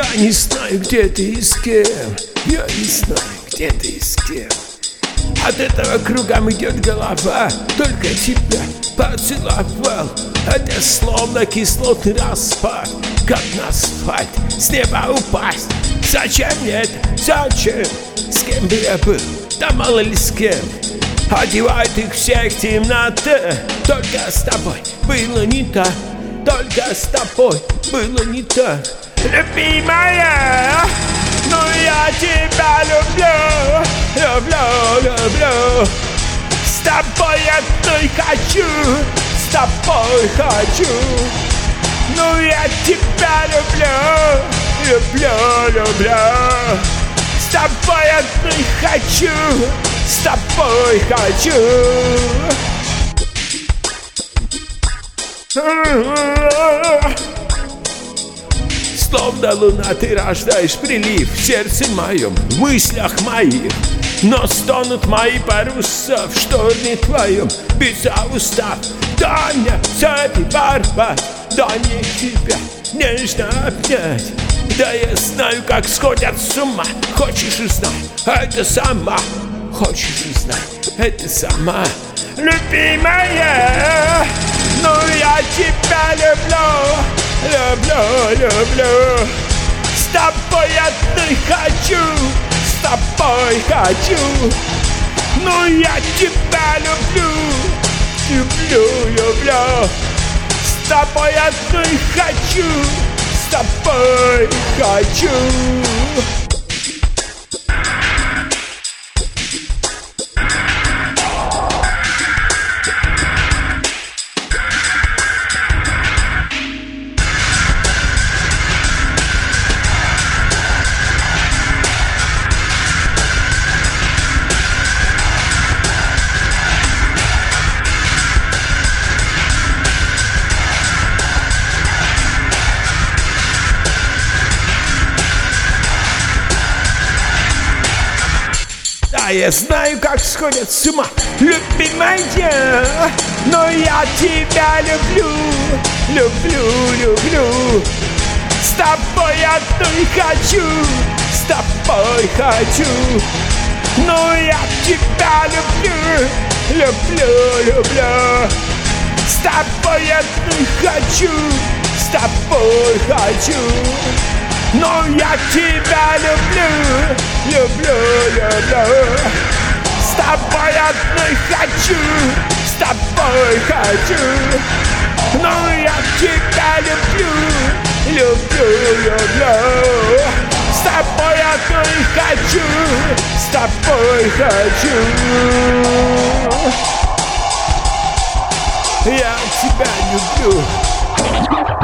Я не знаю, где ты и с кем. Я не знаю, где ты и с кем. От этого кругом идет голова. Только тебя поцеловал. Это словно кислотный распад, как на асфальт с неба упасть. Зачем мне это? Зачем? С кем бы я был? Да мало ли с кем. Одевает их всех темнота. Только с тобой было не так. Только с тобой было не так. Любимая, ну я тебя люблю. Люблю, люблю. С тобой одной хочу. С тобой хочу. Ну я тебя люблю. Люблю, люблю. С тобой одной хочу. С тобой хочу. Словно луна ты рождаешь прилив в сердце моем, в мыслях моих. Но стонут мои паруса в шторме твоем, без устав. Дай мне цепи порвать, дай мне тебя нежно обнять. Да я знаю, как сходят с ума. Хочешь узнать, это сама. Хочешь узнать, это сама. Любимая, ну я тебя люблю. Люблю, люблю. С тобой одной хочу. С тобой хочу. Ну я тебя люблю. Люблю, люблю. С тобой одной хочу. С тобой хочу. Я знаю, как сходят с ума, любимая, но я тебя люблю. Люблю, люблю. С тобой одной хочу. С тобой хочу. Но я тебя люблю. Люблю, люблю. С тобой одной хочу. С тобой хочу. Но я тебя люблю. Люблю, люблю. С тобой одной хочу. С тобой хочу. Но я тебя люблю. Люблю, люблю. С тобой одной хочу. С тобой хочу. Я тебя люблю.